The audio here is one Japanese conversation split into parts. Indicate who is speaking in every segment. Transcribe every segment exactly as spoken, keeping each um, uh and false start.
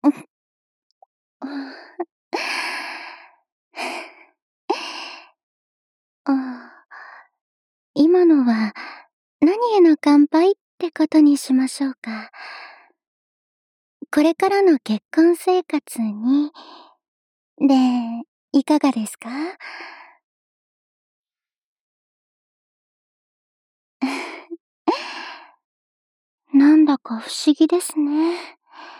Speaker 1: うん。ああ。今のは、何への乾杯ってことにしましょうか。これからの結婚生活に、で、いかがですか？なんだか不思議ですね。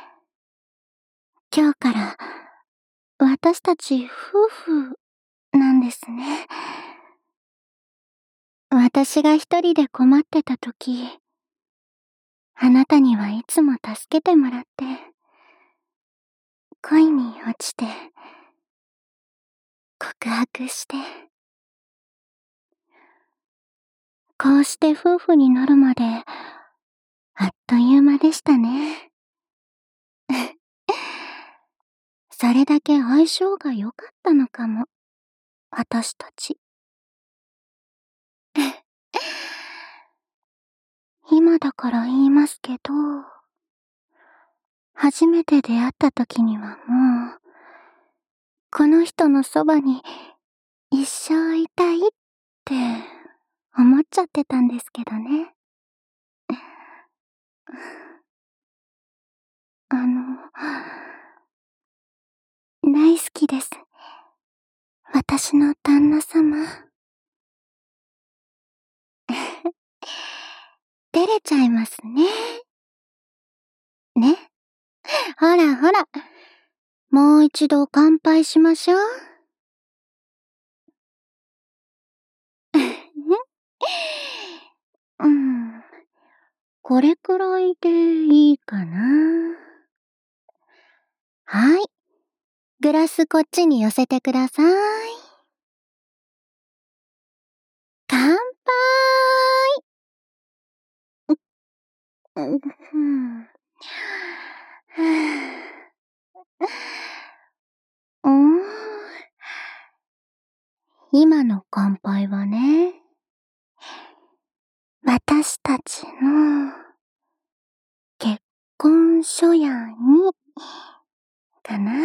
Speaker 1: 今日から、私たち夫婦なんですね。私が一人で困ってた時、あなたにはいつも助けてもらって、恋に落ちて、告白して、こうして夫婦になるまで、あっという間でしたね。それだけ相性が良かったのかも、私たち。今だから言いますけど、初めて出会った時にはもう、この人のそばに一生いたいって思っちゃってたんですけどね。あの、大好きです。私の旦那様。照れちゃいますね。ね。ほらほら。もう一度乾杯しましょう。うん。これくらいでいいかな。はい。グラスこっちに寄せてください。乾杯。う、う、ふん。うーん。今の乾杯はね、私たちの結婚初夜に、かな。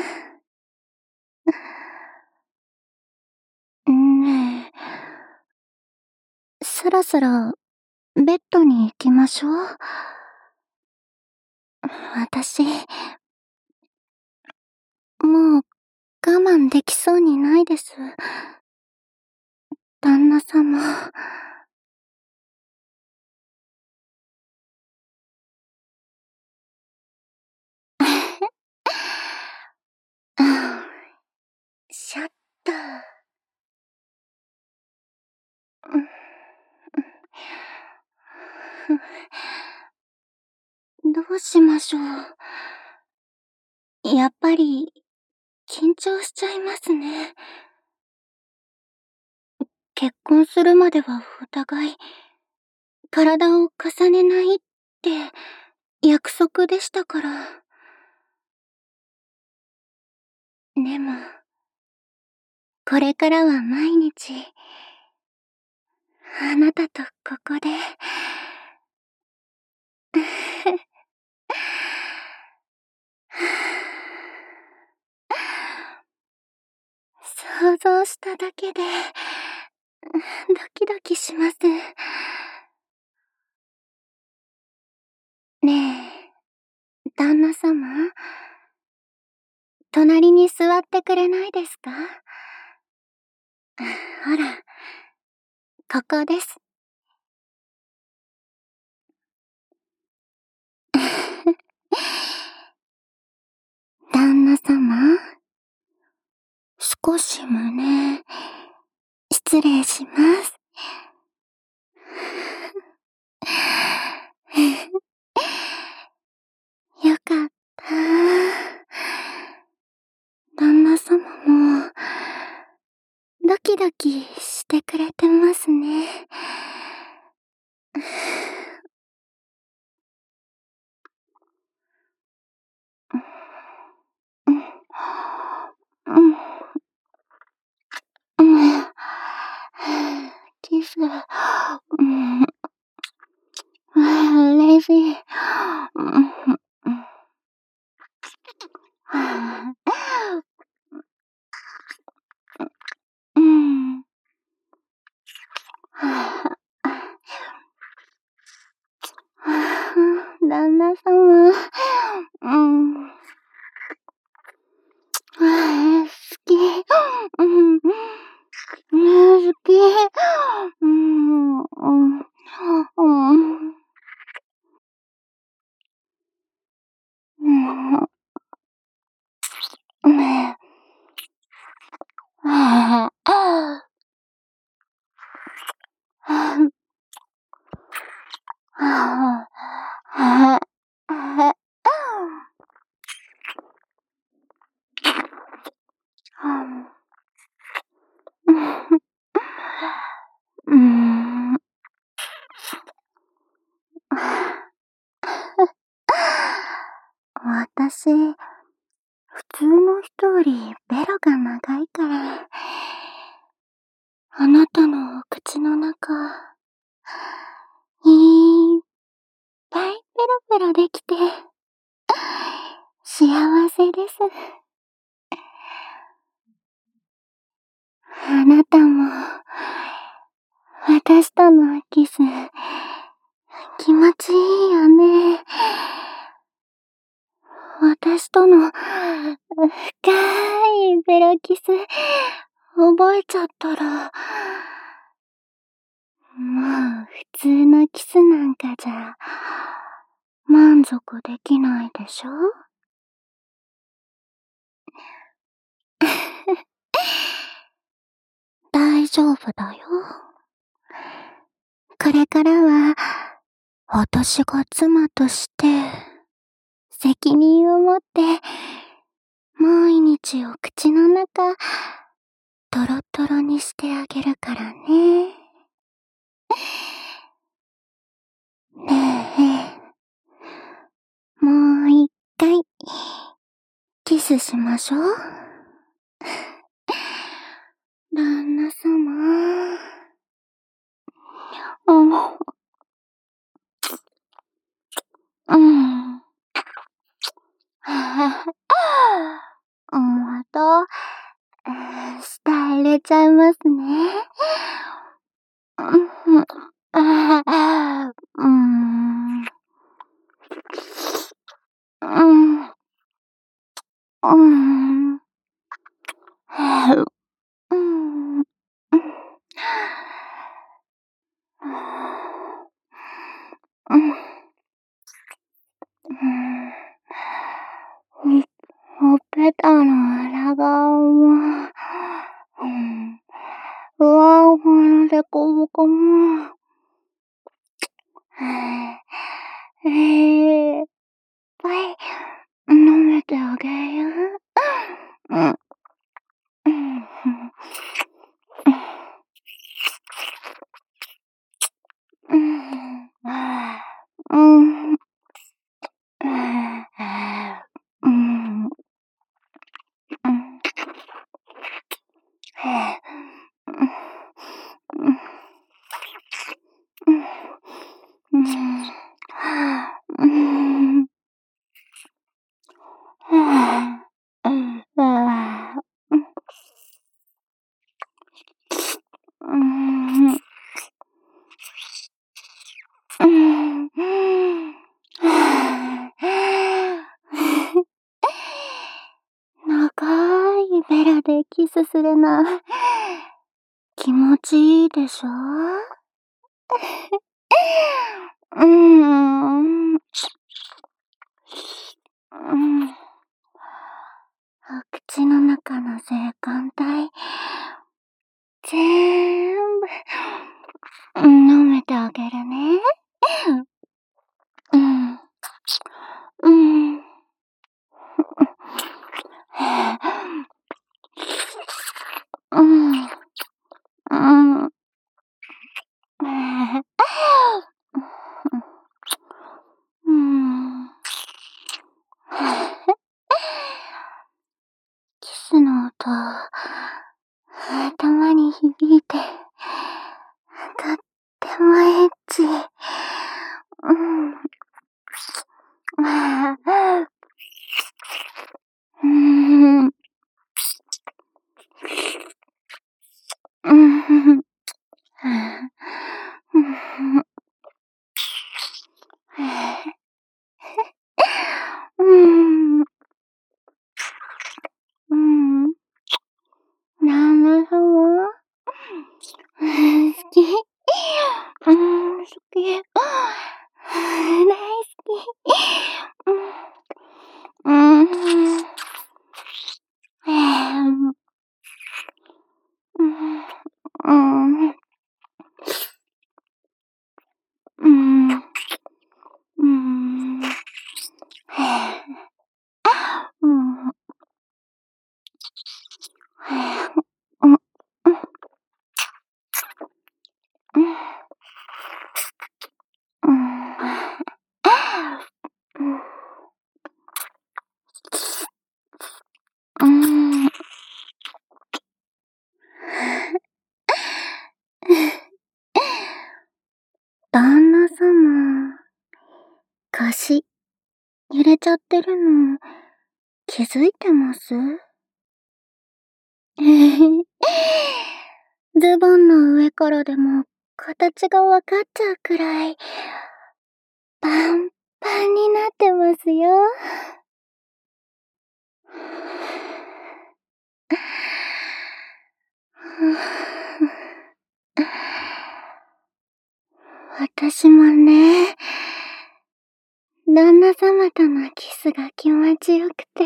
Speaker 1: ねえ、そろそろベッドに行きましょう。私、もう我慢できそうにないです。旦那様。シャッター。うん。どうしましょう。やっぱり、緊張しちゃいますね。結婚するまではお互い、体を重ねないって約束でしたから。でも、これからは毎日、あなたとここで、想像しただけで、ドキドキします。ねえ、旦那様、隣に座ってくれないですか？ほら、ここです。旦那様、少し胸、失礼します。よかった。旦那様も、ドキドキしてくれてますね。うん。うん。うん。キス。うん。嬉しい。うん。 旦那様。うん。ああ、好き。うん。好き。うん。うん。うん。うん。うん。ああ。ああ。ああ。うーん。私、普通の人よりベロが長いから、あなたのお口の中、いっぱいペロペロできて、幸せです。あなたも、私とのキス、気持ちいいよね。私との、深いベロキス、覚えちゃったら、もう普通のキスなんかじゃ、満足できないでしょ？大丈夫だよ。これからは、私が妻として、責任を持って、毎日お口の中、トロトロにしてあげるからね。ねえ、もう一回、キスしましょう。旦那様。うん。うん。また、舌入れちゃいますね。うん。うん。うん。うん。うん。うん。ほっぺたの裏側も、うん。ふわふわのでこぼこも、えー、いっぱい舐めてあげる。うん。うん。うん。うん。うん。うん。うん。うん。うん。うん。うん。長いベラでキスするの、気持ちいいでしょ？うーん。うん。お口の中の性感帯、ぜーんぶ、舐めてあげるね。うん。うん。うん。うん。うん。キスの音、頭に響いて、とってもエッチ。うん。うん。うん。 き。大好き。うん。うん。うん。うん。うん。うん。うん。うん。うん。うん。うん。うん。旦那様、腰、揺れちゃってるの、気づいてます？ズボンの上からでも形がわかっちゃうくらい、パンパンになってますよ。私もね、旦那様とのキスが気持ちよくて、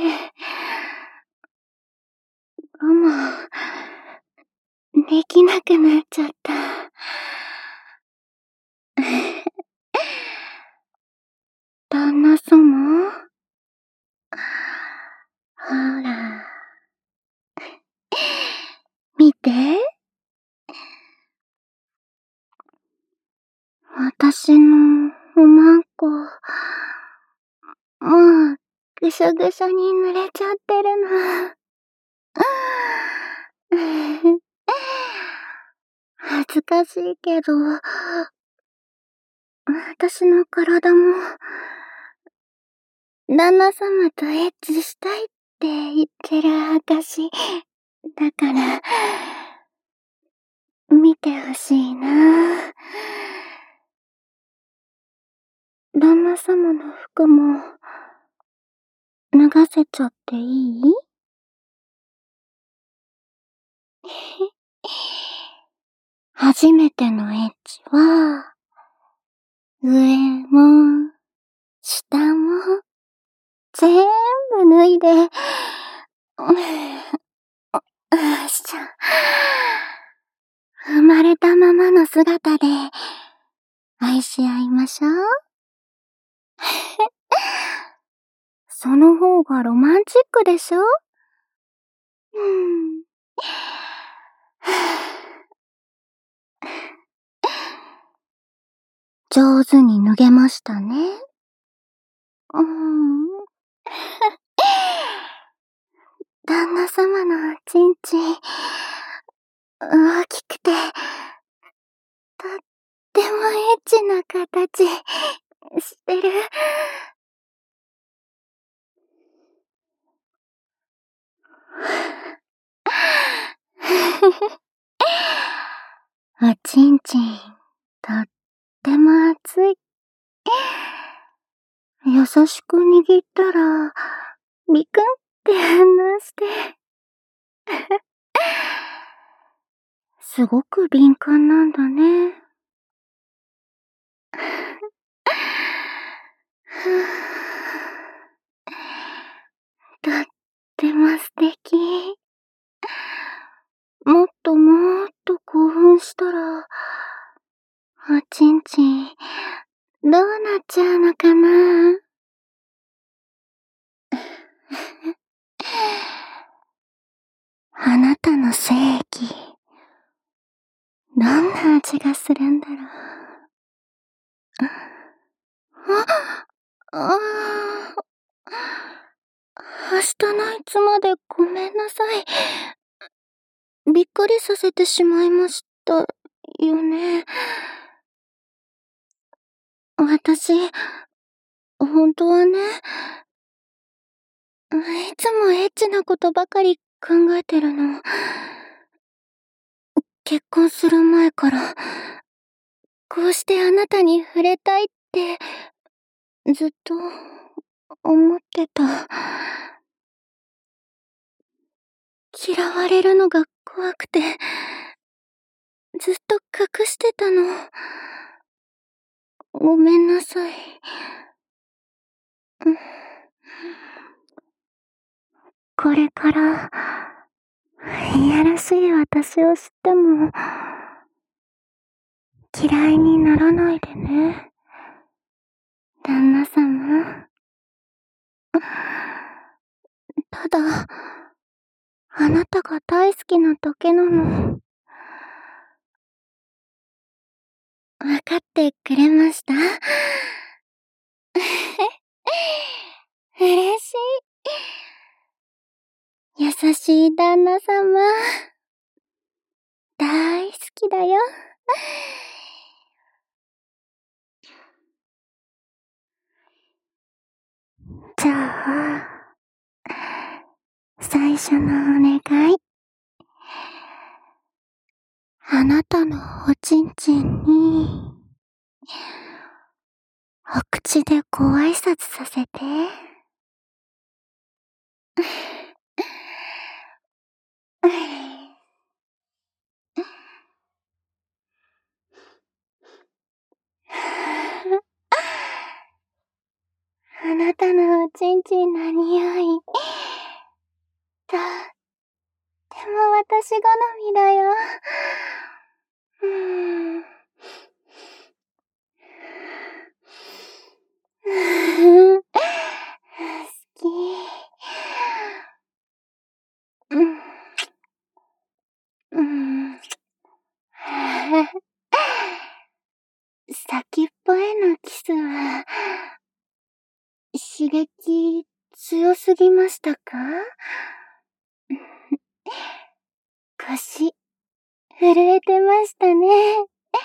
Speaker 1: 我慢できなくなっちゃった。旦那様？ほら。見て。私のおまんこ、もう、ぐしょぐしょに濡れちゃってるの。恥ずかしいけど、私の体も、旦那様とエッチしたいって言ってる証だから、見てほしいな。旦那様の服も、脱がせちゃっていい？初めてのエッチは、上も、下も、全部脱いで、よいしょ。生まれたままの姿で、愛し合いましょう。その方がロマンチックでしょ？うん。上手に脱げましたね。うーん。旦那様のおちんちん、大きくて、とってもエッチな形してる。おちんちん、とっても熱い。優しく握ったら、ビクンって反応して。すごく敏感なんだね。とっても素敵。もっともっと興奮したら、おちんちん、どうなっちゃうのかな？あなたの精液、どんな味がするんだろう。あ、ああ。明日のいつまでごめんなさい。びっくりさせてしまいましたよね。私、本当はね、いつもエッチなことばかり考えてるの。結婚する前から、こうしてあなたに触れたいって、ずっと思ってた。嫌われるのが怖くて、ずっと隠してたの。 ごめんなさい。これから、いやらしい私を知っても、嫌いにならないでね。旦那様。ただ、あなたが大好きなだけなの。わかってくれました？嬉しい。優しい旦那様。大好きだよ。じゃあ、最初のお願い。あなたのおちんちんに、お口でご挨拶させて。あなたのおちんちんの匂い、とっても私好みだよ。うーん。好き。うん。うん。先っぽへのキスは、刺激強すぎましたか？腰、震えてましたね。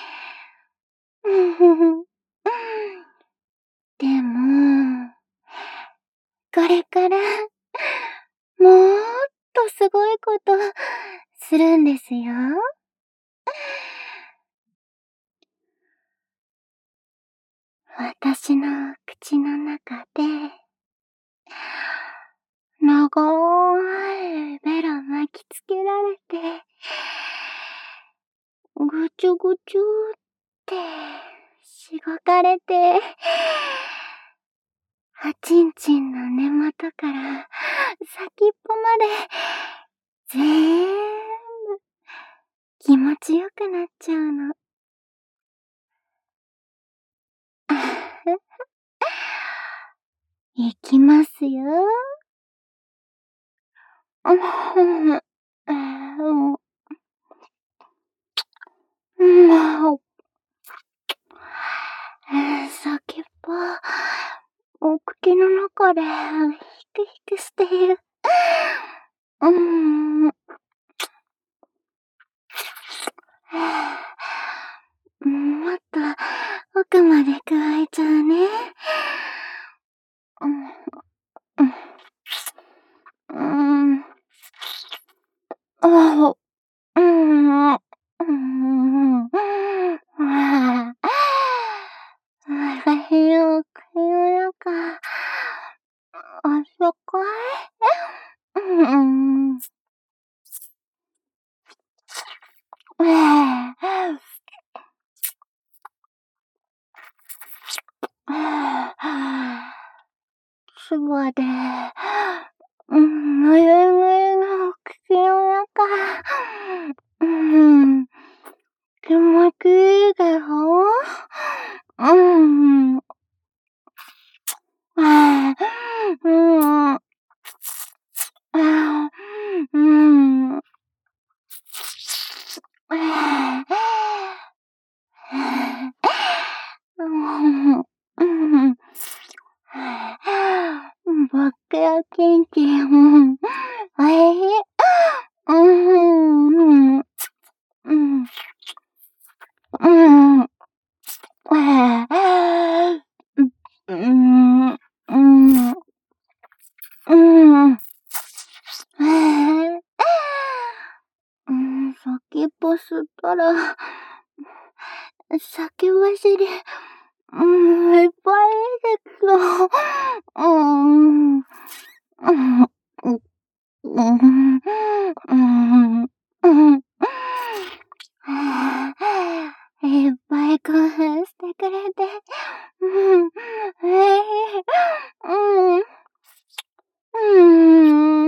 Speaker 1: でも、これから、もーっとすごいこと、するんですよ。私の口の中で、長いベロ巻きつけられて、ぐちゅぐちゅってしごかれて、おちんちんの根元から先っぽまでぜーんぶ気持ちよくなっちゃうの。いきますよ。先っぽ、お口の中でヒクヒクしている。うーん。もっと奥まで加えちゃうね。うん。うん。ああ。うん。うん。ああ。私の口の中、あったかい？うん。そばで、うん、ぬるぬるの口の中、うん、気持ちいいでしょ？うん。ああ、うん。ああ、うん。ああ。うん。うん。僕は元気。うん。おいしい。うん。うん。うん。うん。ああ。うん。うん。うん。うん、先っぽ吸ったら、酒走り、うん、いっぱい出てきた。うん。うん。うん。うん。うん。うん。いっぱい興奮してくれて、 うん、ええ、うん、うーん。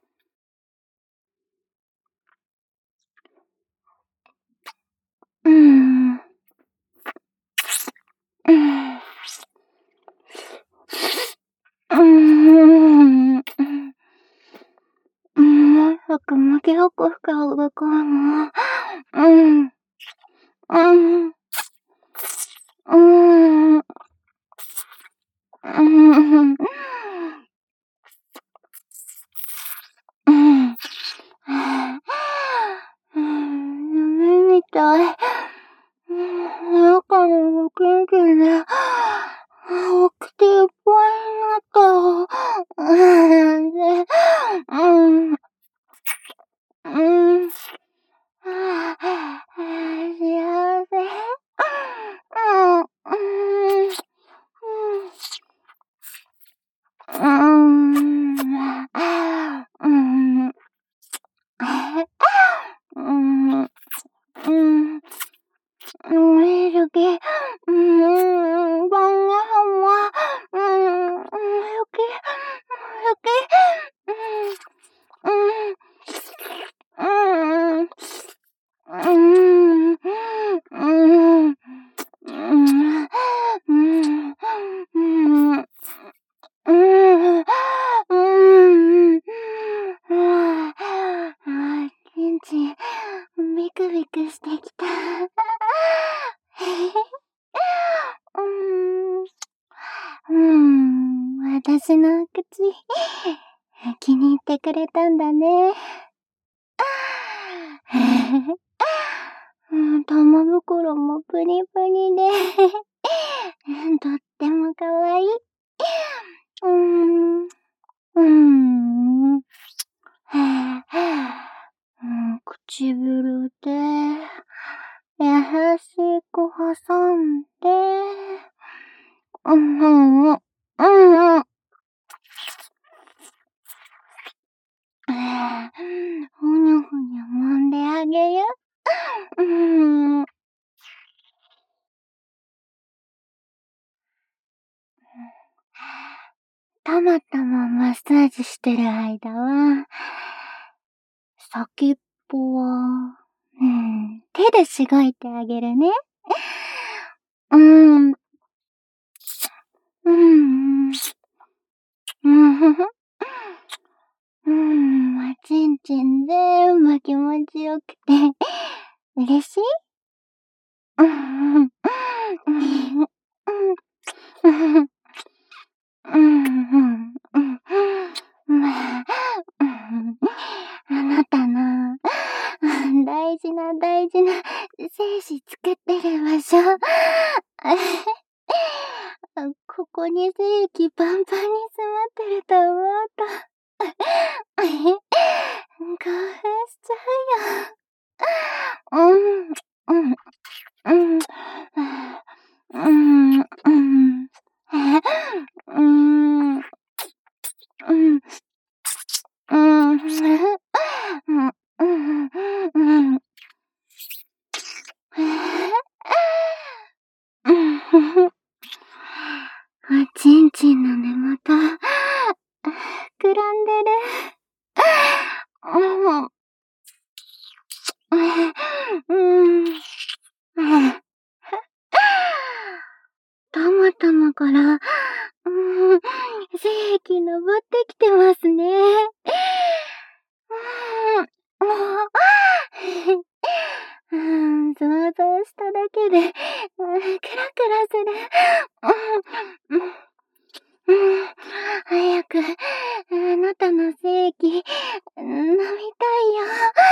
Speaker 1: うーん。うん。うーん、うん。うん、もう早く向き起こす顔がかな。うん。うん。うーん。うーん。うん。はあ、うーん、夢みたい。うん、中の元気で、起きていっぱいになったよ。うん、で、うん。うん。はあ、ああ、幸せ。うん、うーん。うん。うーん、うん。うん。うん。うん、いい時、うん、晩ご飯は、うん、うん、好き、好き、うん、うん、うん、うん、うん、うん、うん、うん、うーん、うーん、ああ、ちんちん、ビクビクしてきた。うーん、うーん、私の口、気に入ってくれたんだね。うん、玉袋もプニプニで、とってもかわいい。うーん。うーん。はあ、うん、唇で、優しく挟んで、うん、うん、うん、うん。ふにゅふにゅ揉んであげる。うーん。たまたまマッサージしてる間は、先っぽは、うん、手でしごいてあげるね。うーん。うんうん。うんふふ。うーん、おちんちん全部気持ちよくて、嬉しい？うんうん。うん。うん。うん。うんうんうん。まあ、うん。あなたの、大事な大事な精子作ってる場所。ここに精液パンパンに詰まってると思うと、興奮しちゃうよ。うん、うん、うん、うん、うん、うん、うん、うん、うん、うん、うん。おちんちんの根元、膨らんでる。うん。うん。たまたまから、うん、精液登ってきてますね。うん、もう、うん、想像しただけで、うん、クラクラする。うん、うん、うん、早く、あなたの精液、飲みたいよ。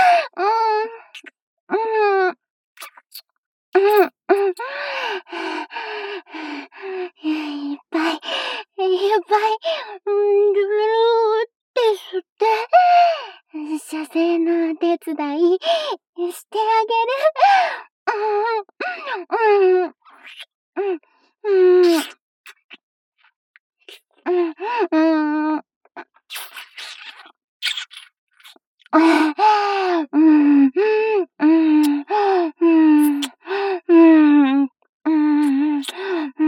Speaker 1: うん、うん。うん、うん。いっぱい、いっぱい、うん、るるって吸って、射精のお手伝いしてあげる。うん、うん、うん、うん、うん、うん、うん、うん、うん、うん、うん、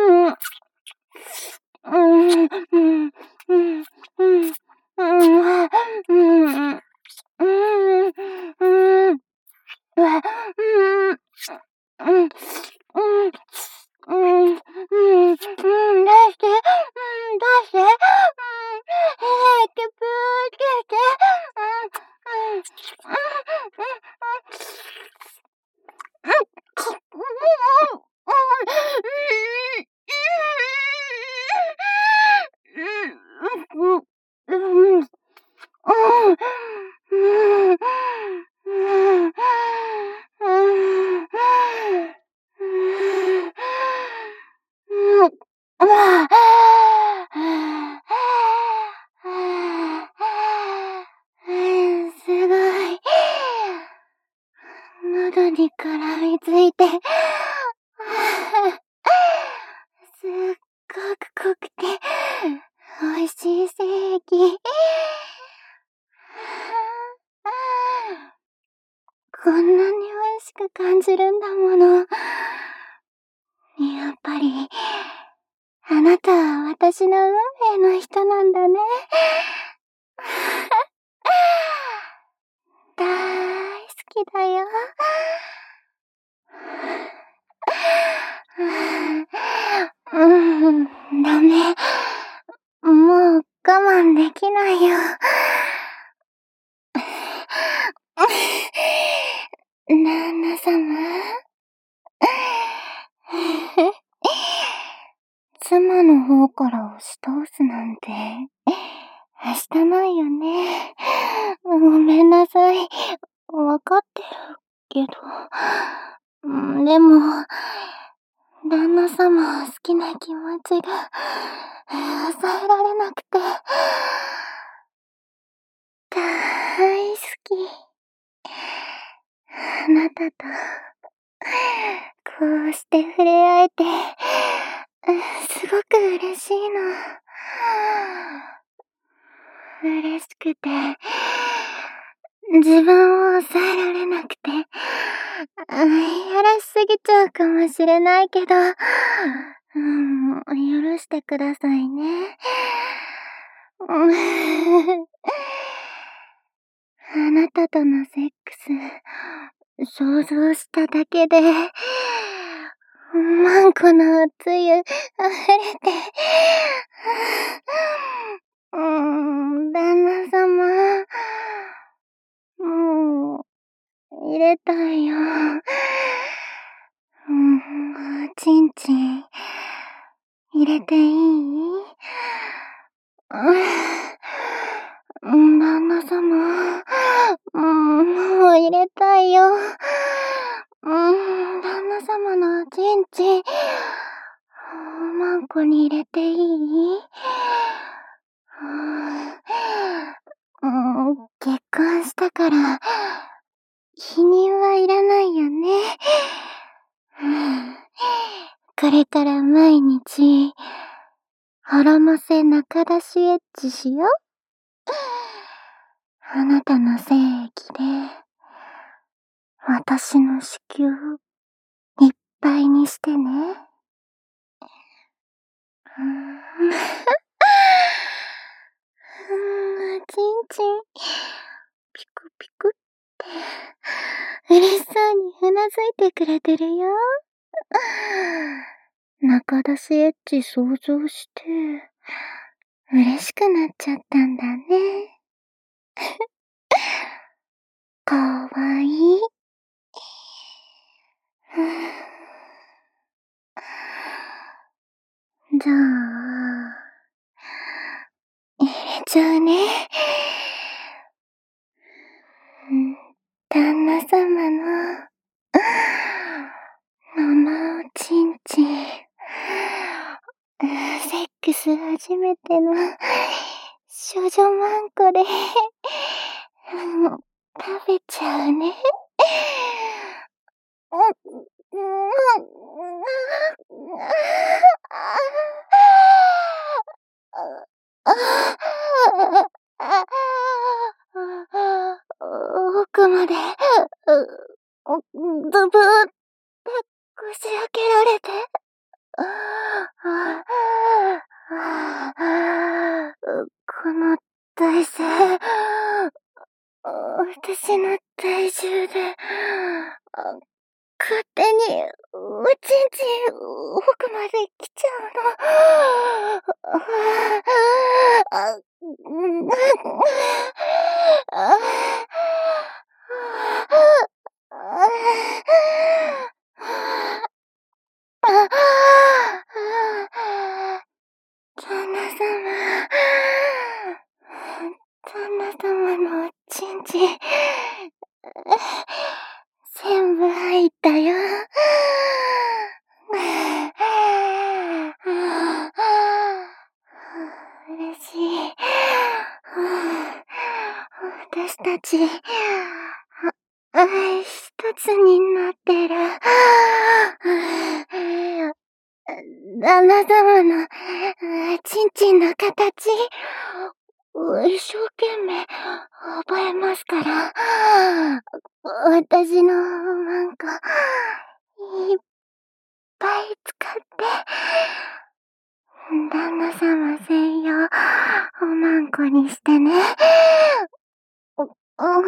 Speaker 1: 喉に絡みついて、すっごく濃くて、美味しい精液。こんなに美味しく感じるんだもの。やっぱり、あなたは私の運命の人なんだね。大好きだよ。うん、ダメ。もう我慢できないよ。旦那様。妻の方から押し通すなんて、はしたないよね。ごめんなさい。わかってるけど。でも、旦那様を好きな気持ちが抑えられなくて、大好き。あなたと、こうして触れ合えて、すごく嬉しいの。嬉しくて、自分を抑えられなくて、やらしすぎちゃうかもしれないけど、うん、許してくださいね。あなたとのセックス、想像しただけで、マンコのおつゆ、溢れて、うーん、旦那様、もう、入れたいよ。うん、おちんちん、入れていい？うん、旦那様、うん、もう入れたいよ。うん、旦那様のおちんちん、マンコに入れていい？うん、結婚したから、否認はいらないよね。これから毎日、腹ませ中出しエッチしよ。あなたの精液で、私の子宮、いっぱいにしてね。うーん、おちんちん、ピクピクって、嬉しそうにうなずいてくれてるよ。中出しエッチ想像して、嬉しくなっちゃったんだね。かわいい。じゃあ、入れちゃうね。旦那様の、生おちんちん、 初めての少女マンコで、食べちゃうね。奥まで、ブブーってこし開けられて、この体勢、私の体重で、勝手に、おちんちん、奥まで来ちゃうの。あ、うん、あ、旦那様、旦那様のおちんちん、全部入ったよ。嬉しい。私たち、一つになってる。旦那様のちんちんの形、一生懸命覚えますから、私のマンコ、いっぱい使って、旦那様専用おまんこにしてね。う、うん、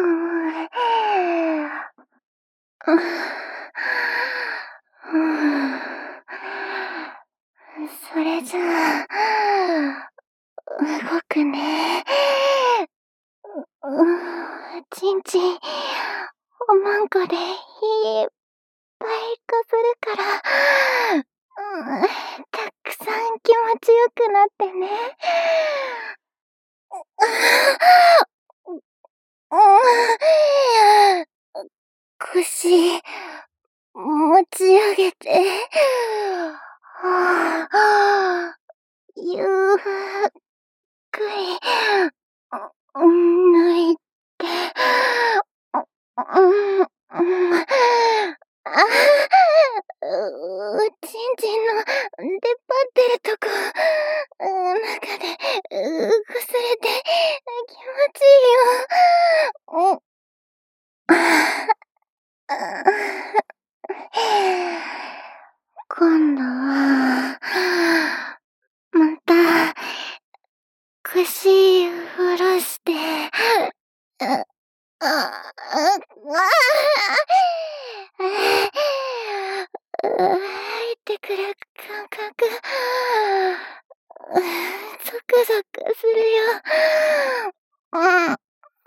Speaker 1: それじゃあ、動くね。ちんちん、おまんこでいっぱいこするから、たくさん気持ちよくなってね。腰、持ち上げて、ゆっくり、抜いて、ちんちんの出っ張ってるとこ、中で、こすれて気持ちいいよ。今度は、また、腰下ろして、あ、あ、あ、入ってくる感覚、ゾクゾクするよ。うん。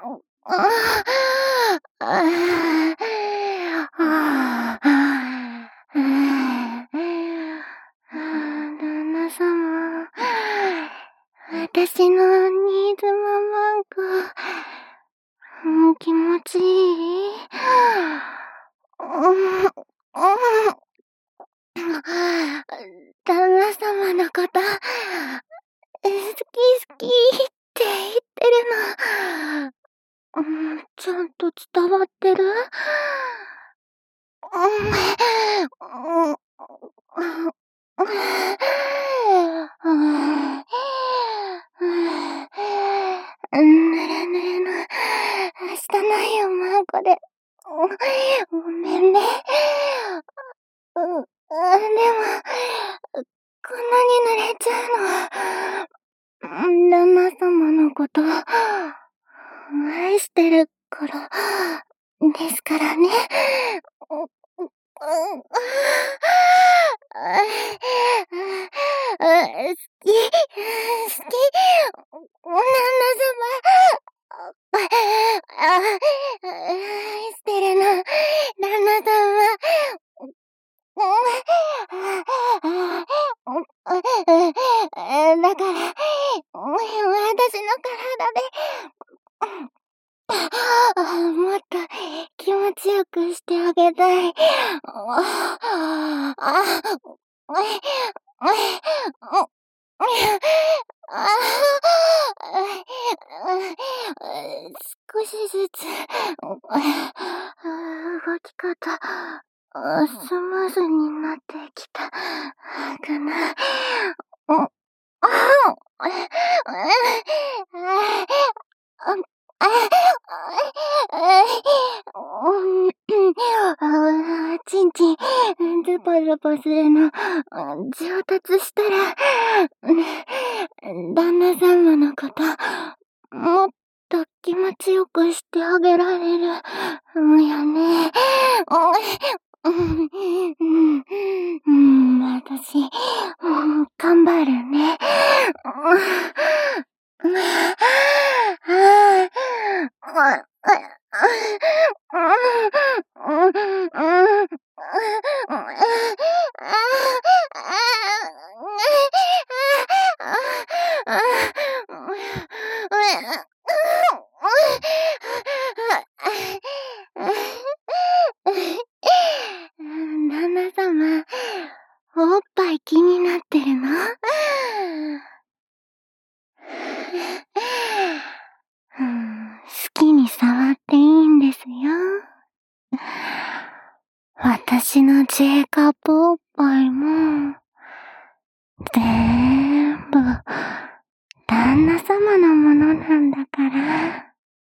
Speaker 1: 旦那様、私の新妻マンコ、気持ちいい？旦那様のこと、好き好きって言ってるの、ちゃんと伝わってる？ぬれぬれの、汚いおまんこで、ごめんね。う、でも、こんなに濡れちゃうのは、旦那様のこと、愛してるから、ですからね。好き、好き、旦那様、愛してるの、旦那様。だから、私の体で、もっと気持ちよくしてあげたい。 しずつ、動き方、スムーズになってきた、かな。ちんちん、ズパズパするの、上達したら、旦那様のこと、もっと気持ちよくしてあげられる、よね。うん、うん、私、頑張るね。旦那様、おっぱい気になってるの？好きに触っていいんですよ。私のジェイカップおっぱいも、ぜーんぶ、旦那様のものなんだから。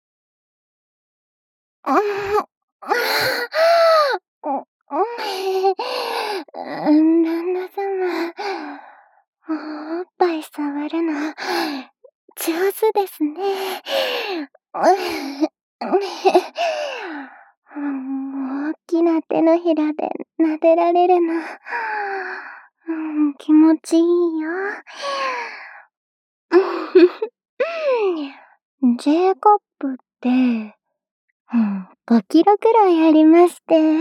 Speaker 1: 旦那様、おっぱい触るの、上手ですね。大きな手のひらで撫でられるの、うん、気持ちいいよ。J カップって、うん、ごキロくらいありまして、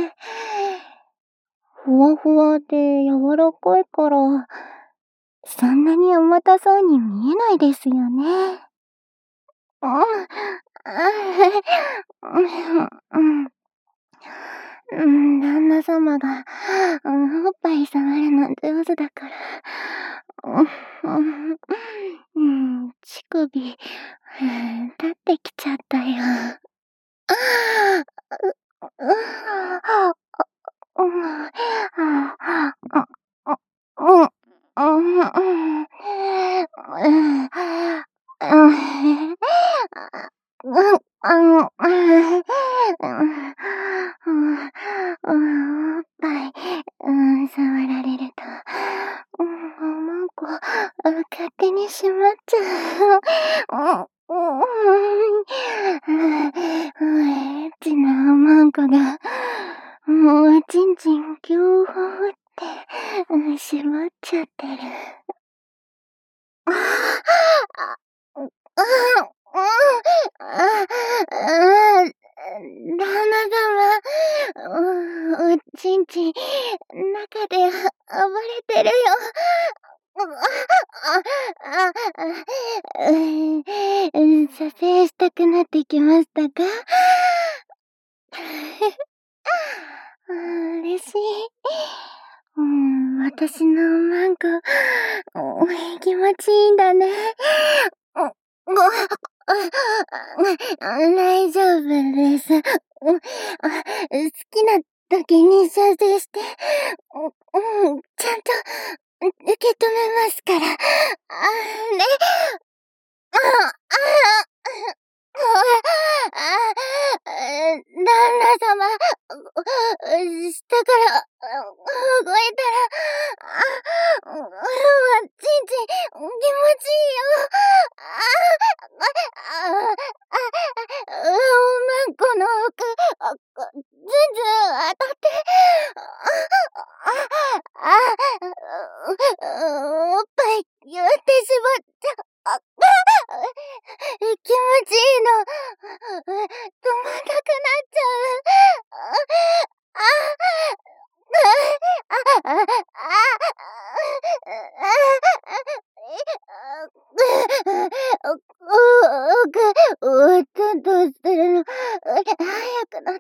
Speaker 1: ふわふわで柔らかいから、そんなに重たそうに見えないですよね。うん、うん、旦那様が、うん、おっぱい触るの上手だから、うん、うん、乳首、立ってきちゃったよ。おっぱい、うん、触られると、うん、なんか、勝手にしまっちゃう。エッチなおまんこが、もう、ちんちん、ぎゅーって、しまっちゃってる。ああ、旦那様、おちんちん、中で暴れてるよ。射精したくなってきましたか？嬉しい。うん、私のマンコ、気持ちいいんだね。大丈夫です。好きな時に射精して、ちゃんと受け止めますから。ね。旦那様、下から動いたら、ちんちん気持ちいいよ。おまんこの奥、ずんずん当たって、おっぱい言ってしまった。気持ちいいの。止まんなくなっちゃう。おっとっとしてるの。早くなって。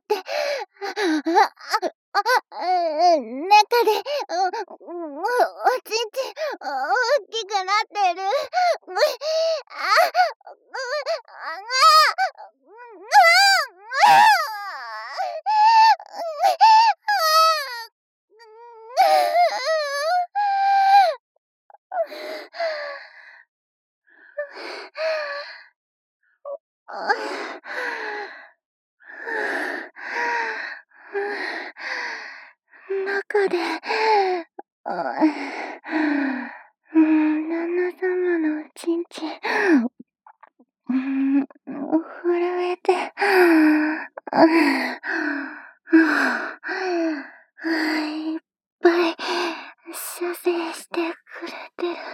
Speaker 1: 中で、おちんちん大きくなってる。ああ、 中で、うん、旦那様のおちんちん、うん、震えて、いっぱい射精してくれてる。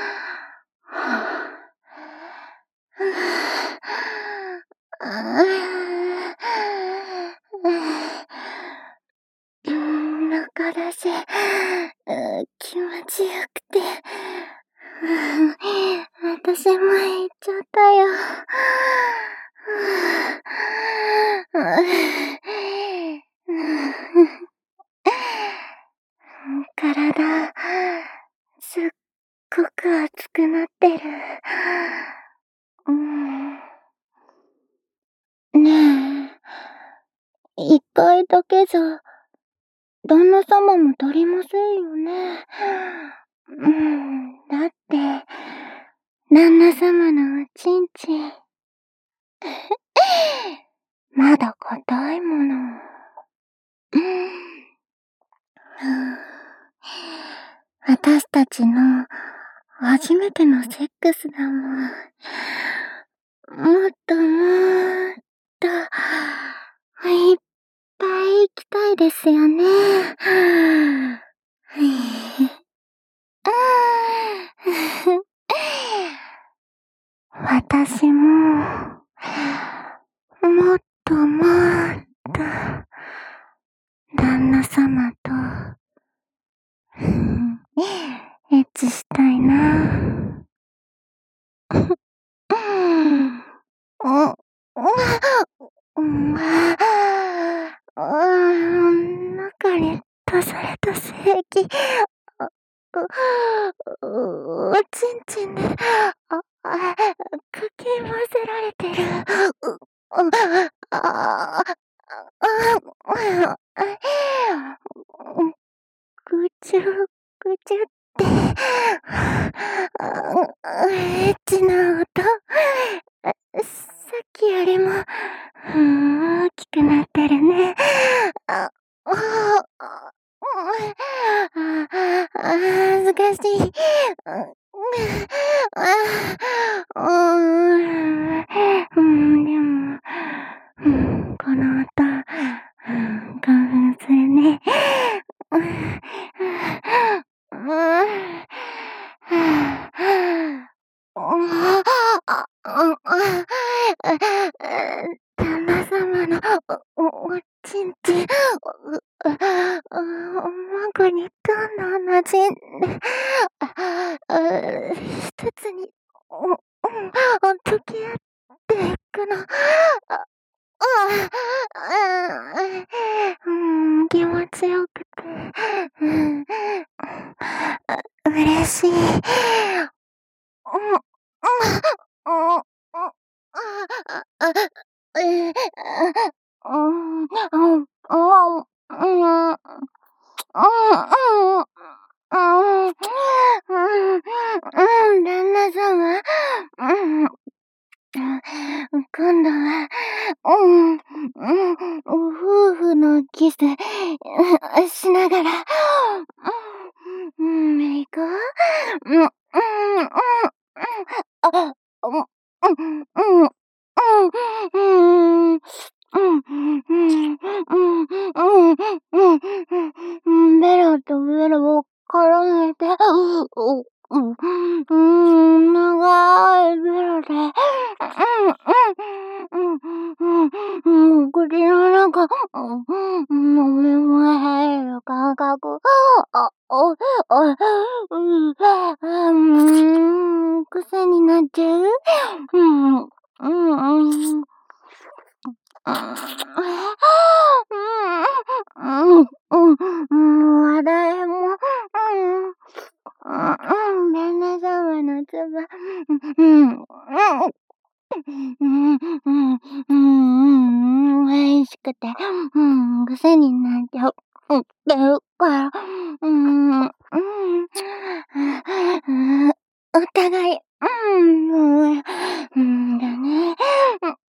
Speaker 1: 中だし、気持ちよくて、私も行っちゃったよ。体、すっごく熱くなってる。うん、ねえ、一回だけじゃ、旦那様も足りませんよね。うん、だって、旦那様のおちんちん、まだ硬いもの。私たちの初めてのセックスだもん。もっともっと、いっぱい行きたいですよね。私も、もっともっと、旦那様と、エッチしたいな。うん、中に出された精液、おちんちんで、かき混ぜられてる。ぐちゅぐちゅって、エッチな音、さっきよりも、大きくなってるね。あ、あ、恥ずかしい。うん、でも、この音、興奮するね。旦那様のお、お、おちんちん、おまにどんどん馴染んで、一つに、お、お、溶け合っていくの。うん、気持ちよくて、うん、嬉しい。うん、うん、うん、うん、うん、旦那様、今度は、うん、うん、夫婦のキス、しながら、うん、行こう。うん、うん、うん、あ、うん、うん、うん、うん、うん、うん、うん、うん、うん、ベロとベロを絡めて、う、うん、うん、長いベロで、うん、うん、うん、うん、口の中、うん、飲み物入る感覚、あ、お、お、うん、うん、癖になっちゃう。うん、うん、うん。うん、うん、うん、話題も、うん、うん、旦那様のつば、うん、うん、うん、うん、うん、美味しくて、うん、癖になっちゃう。うん、てるから、うん、うん、お互い、うん、うん、だね。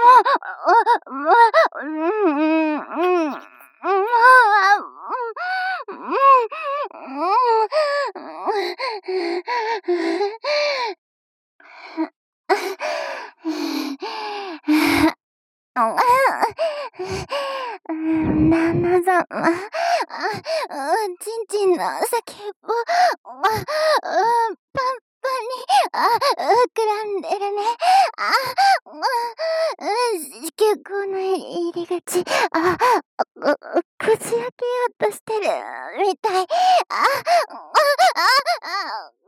Speaker 1: もう、もう、うん、うん、うん、もう、旦那様、ちんちんの先っぽ、パンパンに、あ、膨らんでるね。あ、結構な入り口、あ、こじ開けようとしてるみたい。あ、あ、あ、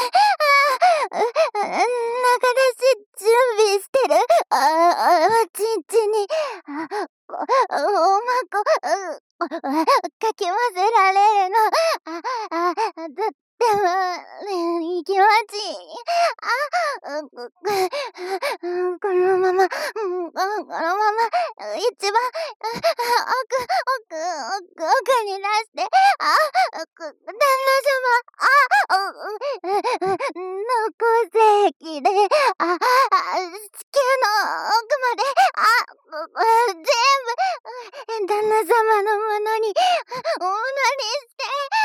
Speaker 1: 流れし準備してる。あ、ちんちんに、おまこ、かき混ぜられるの。あ、あ、だっても、気持ちいい。あ、このまま、このまま、一番、奥、奥、奥、奥に出して、あ、旦那様、あ、脳性器で、あ、地球の奥まで、あ、全部、旦那様のものに、ものにして、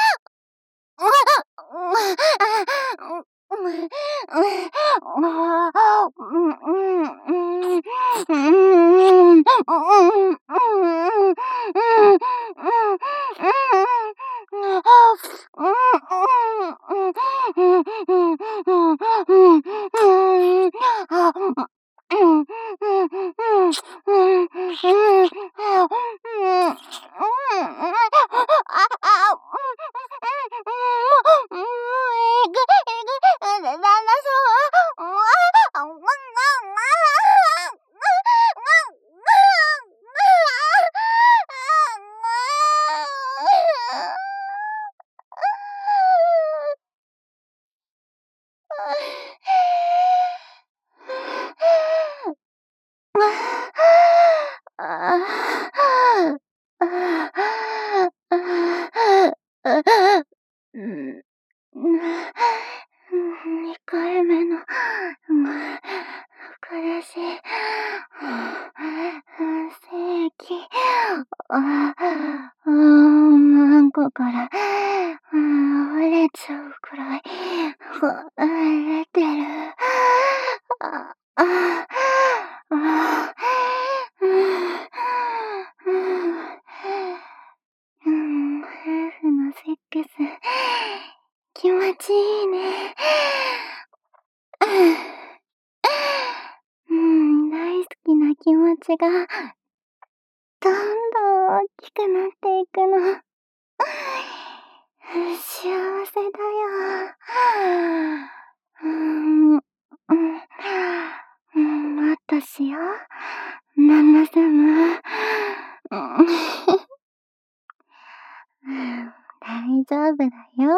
Speaker 1: にかいめの、苦しい、正気、あ、マンコから、溢れちゃうくらい、出てる。あ、あ、あ、うん、夫婦のセックス、気持ちいいね。うん、大好きな気持ちが、どんどん大きくなっていくの。幸せだよ。うん、うん、うん、もっとしよう。旦那様。大丈夫だよ。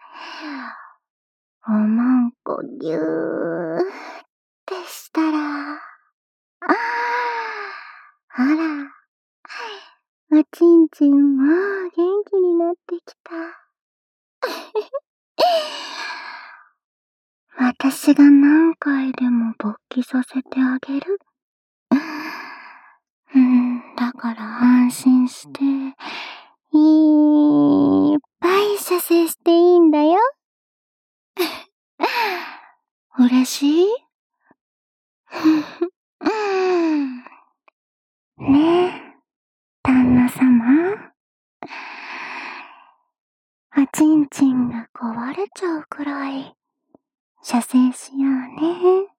Speaker 1: おまんこぎゅーってしたら、あー、ほら、おちんちんも元気になってきた。私が何回でも勃起させてあげる。うん、だから安心して、いっぱい射精していいんだよ。嬉しい？ねえ、旦那様。おちんちんが壊れちゃうくらい、射精しようね。